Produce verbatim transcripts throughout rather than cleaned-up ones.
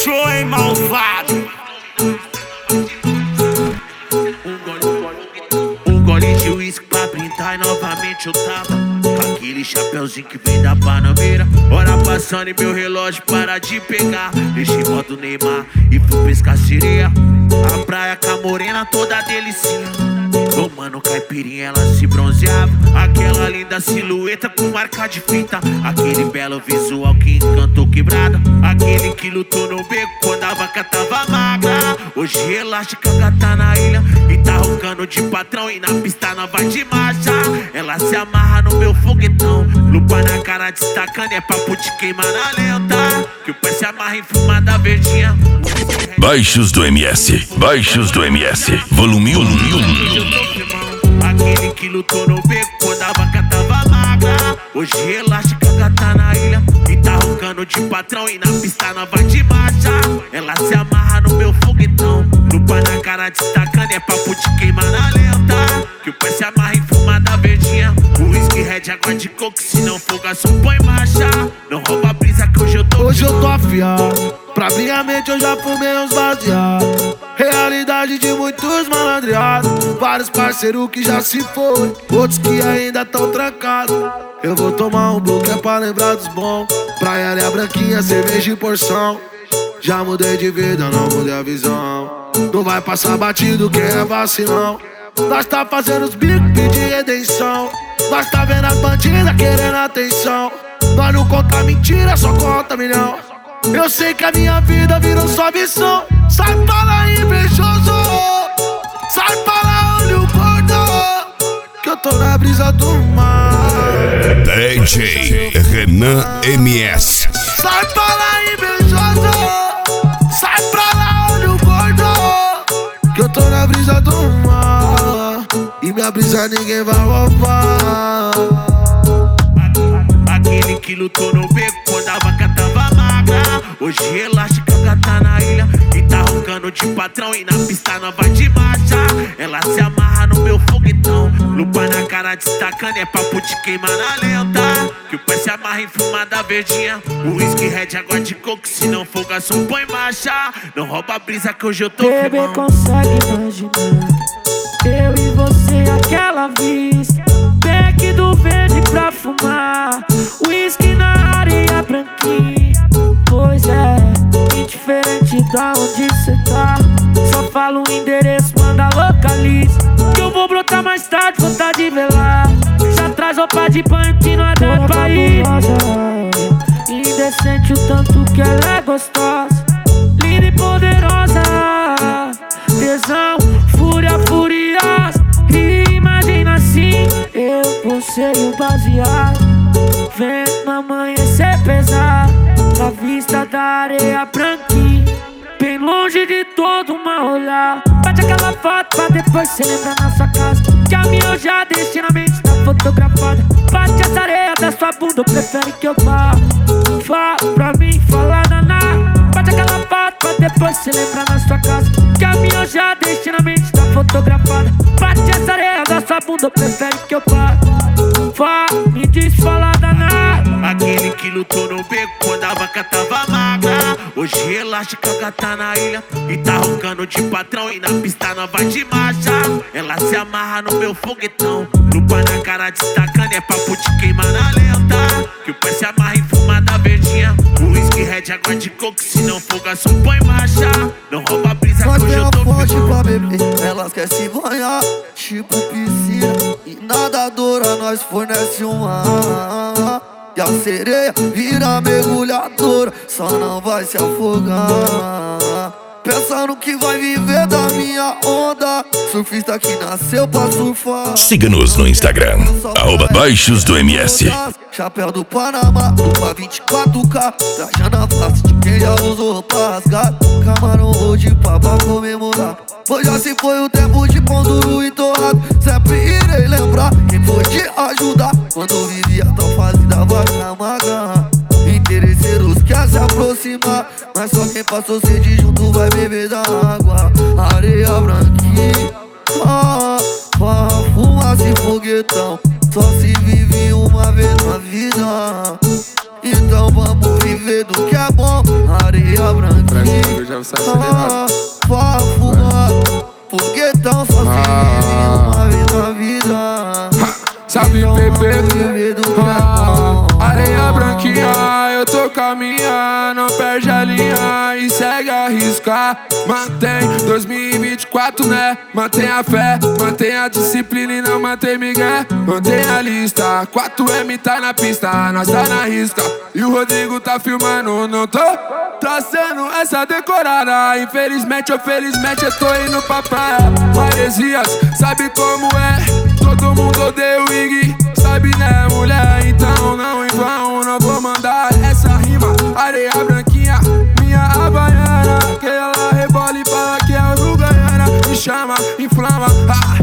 Fechou, hein, malvado? Um gole de uísque pra brindar e novamente eu tava com aquele chapeuzinho que vem da Panameira. Hora passando e meu relógio para de pegar. Deixei modo Neymar e fui pescar sereia. A praia com a morena toda delicinha. Tomando caipirinha, ela se bronzeava. Aquela linda silhueta com marca de fita. Aquele belo visual que encantou quebrada. Aquele que lutou no beco quando a vaca tava magra. Hoje relaxa que a gata na ilha e tá roncando de patrão. E na pista nós vai de marcha. Ela se amarra no meu foguetão. Lupa na cara destacando, é papo de queimar na lenta. Que o pé se amarra em fumada verdinha. Baixos do M S, baixos do M S, volume um. Aquele que lutou no beco quando a vaca tava magra. Hoje relaxa que a gata na ilha e tá roncando de patrão. E na pista nós vai de marcha. Ela se amarra no meu foguetão. Lupa na cara destacando, é papo de queimar na lenta. Que o pé se amarra em fumada verdinha. O whisky, red, água de coco, se não for garçom põe marcha. Não rouba a brisa que hoje eu tô Hoje eu tô afiado. Pra minha mente eu já fumei uns baseados. Realidade de muitos malandreados. Vários parceiros que já se foi, outros que ainda tão trancados. Eu vou tomar um blue que é pra lembrar dos bons. Praia, areia branquinha, cerveja e porção. Já mudei de vida, não mudei a visão. Não vai passar batido quem é vacilão. Nós tá fazendo os bicos, pedir redenção. Nós tá vendo as bandidas querendo atenção. Nós não conta mentira, só conta milhão. Eu sei que a minha vida virou só missão. Sai pra lá, invejoso. Sai pra lá, olho gordo. Que eu tô na brisa do mar. D J Renan M S. Sai pra lá, invejoso. Sai pra lá, olho gordo. Que eu tô na brisa do mar. E minha brisa ninguém vai roubar. Aquele que lutou no beco quando a vaca tava magra. Hoje relaxa que a gata na ilha e tá roncando de patrão. E na pista nós vai de marcha. Ela se amarra no meu foguetão. Lupa na cara destacando, é papo de queimar na lenta. Que o pé se amarra em fumada verdinha. O whisky, red, água de coco, se não for garçom põe marcha. Não rouba a brisa que hoje eu tô Bebê firmão. consegue imaginar eu e você aquela vista. Beck do verde pra fumar, whisky na areia branquinha. Pois é, indiferente da onde cê tá, só fala o endereço, manda localiza. Que eu vou brotar mais tarde, vontade de velar. Já traz roupa de banho que não é da pra ir. Indecente o tanto que ela é gostosa, linda e poderosa. Tesão, fúria furiosa. Imagina assim, eu, você e o baseado, vendo amanhecer pesado na vista da areia branquinha, bem longe de todo mal olhar. Bate aquela foto pra depois cê lembrar na sua casa, que a minha já destinamente tá fotografada. Bate essa areia da sua bunda, prefere que eu vá. Fala pra mim, fala danar. Bate aquela foto pra depois cê lembrar na sua casa, que a minha já destinamente tá fotografada. Bate essa areia da sua bunda, prefere que eu vá. Fala, me diz, fala danar. Aquele que lutou no beco quando a vaca tava magra. Hoje relaxa que a gata na ilha e tá roncando de patrão. E na pista nós vai de marcha. Ela se amarra no meu foguetão. Lupa na cara destacando, é papo de queimar na lenta. Que o pé se amarra em fumada verdinha. O whisky, red, água de coco, se não for garçom põe marcha. Não rouba a brisa que hoje eu tô forte pra beber, elas querem se banhar, tipo piscina. E nadadora nós fornece uma. E a sereia vira mergulhadora, só não vai se afogar. Pensando que vai viver da minha onda, surfista que nasceu pra surfar. Siga-nos no Instagram, arroba Baixos do M S. Chapéu do Panamá, lupa vinte e quatro K, trajando a face de quem já usou roupa rasgada. Camarão hoje pra comemorar, pois já se foi o tempo de pão duro e torrado. Sempre irei lembrar quem foi te ajudar quando vivia tão fase da vaca magra. Interesseiros quer se aproximar, mas só quem passou sede junto vai beber da água. Areia branquinha, ah, farra, fumaça e foguetão. Só se vive uma vez na vida. E Então vamos viver do que é bom. Areia branquinha, ah, vá fumar foguetão sozinho, uma vez na vida. Sabe beber, viver do que é ah, bom. areia branquinha, eu tô caminhando, não perde a linha e segue a riscar. Mantém dois mil e vinte e quatro, né? Mantém a fé, mantém a disciplina e não mantém migué. Mantém a lista, quatro M tá na pista, nós tá na risca. E o Rodrigo tá filmando, não tô traçando essa decorada. Infelizmente ou felizmente eu tô indo pra praia. Maresias, sabe como é? Todo mundo odeia o Iggy, sabe né mulher? Então não em vão, não vou mandar essa rima. Areia branquinha, minha havaiana, que ela rebola e fala que é uruguaiana. Me chama, inflama, ah.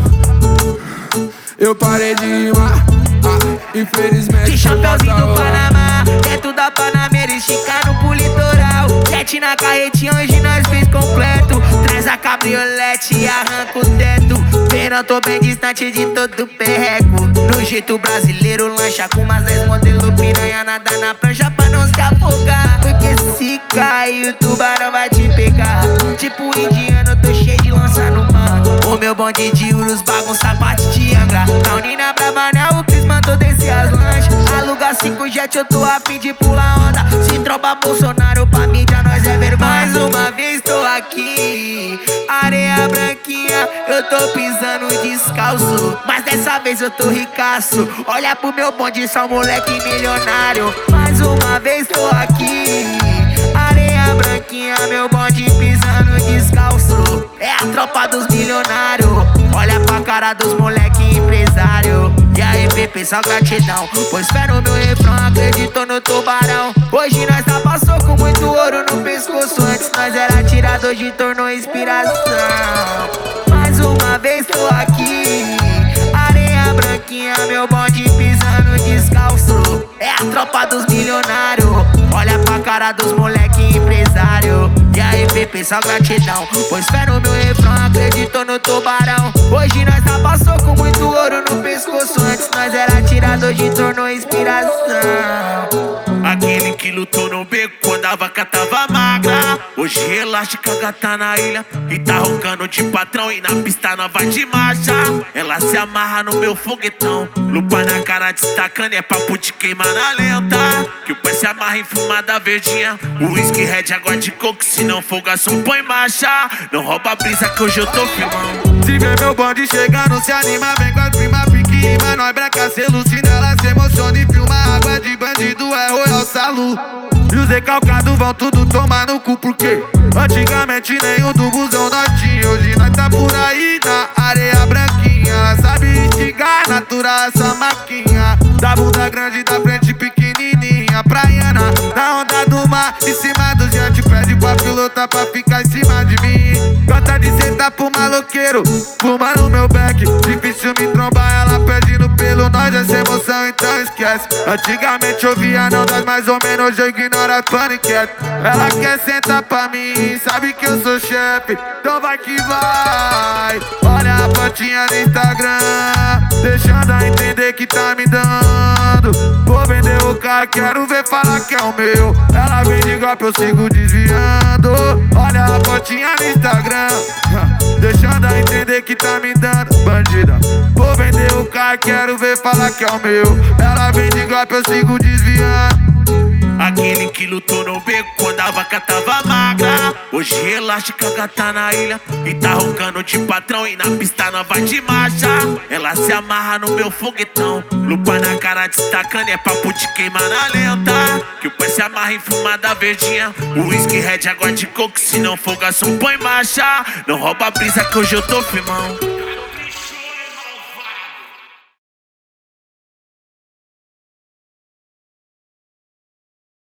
Eu parei de rimar, ah. Infelizmente. De chapeuzinho do Panamá, teto da Panameira, esticando pro litoral. Jet na carretinha, hoje nós fez completo. Traz a cabriolete e arranca o teto. Verão, tô bem distante de todo perreco. No jeito brasileiro, lancha com umas dez modelo piranha. Nada na prancha pra não se afogar. Porque se cair, o tubarão vai te pegar. Tipo indiano, tô cheio de lança no mano. O meu bonde de urus bagunça bate de Angra. Na Unina Bravanel, o Cris mandou descer as lanchas. Aluga cinco jet, eu tô a fim de pular onda. Se tropa Bolsonaro pra mídia, nós é ver. Mais uma vez tô aqui, areia branquinha, eu tô pisando descalço. Mas dessa vez eu tô ricaço. Olha pro meu bonde, só moleque milionário. Mais uma vez tô aqui, areia branquinha, meu bonde pisando descalço. É a tropa dos milionários. Olha pra cara dos moleque empresário. E aí, Pepe, só gratidão, pois fé no meu refrão, acreditou no tubarão. Hoje nós tá passou com muito ouro no pescoço. Antes nós era tirado, hoje tornou inspiração. Mais uma vez tô aqui, areia branquinha, meu bonde pisando descalço. É a tropa dos milionários. Olha pra cara dos moleque empresário. E aí, Pepe, só gratidão, pois fé no meu refrão, acreditou no tubarão. Hoje nós tá passou com muito ouro no pescoço. Antes nós era tirado, hoje tornou inspiração. Aquele que lutou no beco quando a vaca tava magra. Hoje elástica, gata na ilha e tá roncando de patrão. E na pista nós vai de marcha. Ela se amarra no meu foguetão, lupa na cara destacando, é papo de queimar na lenta. Que o pai se amarra em fumada verdinha, o whisky red, água de coco, se não for garçom põe marcha. Não rouba a brisa que hoje eu tô filmando. Se vê meu bonde chegando, se anima, vem com as prima pique. Mas nós branca se alucina, ela se emociona e filma. Água de bandido é Royal Salu. E os decalcados vão tudo tomar no cu, porque antigamente nenhum do busão nós tinha. Hoje nós tá por aí na areia branquinha. Ela sabe instigar, natural essa maquinha. Da bunda grande, da frente pequenininha. Praiana, na onda do mar, em cima do gente. Pede pra pilotar pra ficar em cima de mim. Gosta de sentar pro maloqueiro, fuma no meu beck. Difícil me trombar, ela pede no pelo. Nós essa emoção, então esquece. Antigamente eu via não das mais ou menos, hoje eu ignoro as paniquete. Ela quer sentar pra mim, sabe que eu sou chefe, então vai que vai. Olha a fotinha no Instagram, deixando a entender que tá me dando. Vou vender o carro, quero ver falar que é o meu. Ela vem de golpe, eu sigo desviando. Olha a fotinha no Instagram, deixando a entender que tá me dando. Bandida, vou vender o carro, quero ver falar que é o meu. Ela vem de golpe, eu sigo desviando. Aquele que lutou no beco quando a vaca tava magra. Hoje elástica, gata na ilha e tá roncando de patrão. E na pista nós vai de marcha. Ela se amarra no meu foguetão, lupa na cara destacando, é papo de queimar na lenta. Que o pai se amarra em fumada verdinha, o whisky red, água de coco, se não for garçom põe marcha. Não rouba a brisa que hoje eu tô firmão.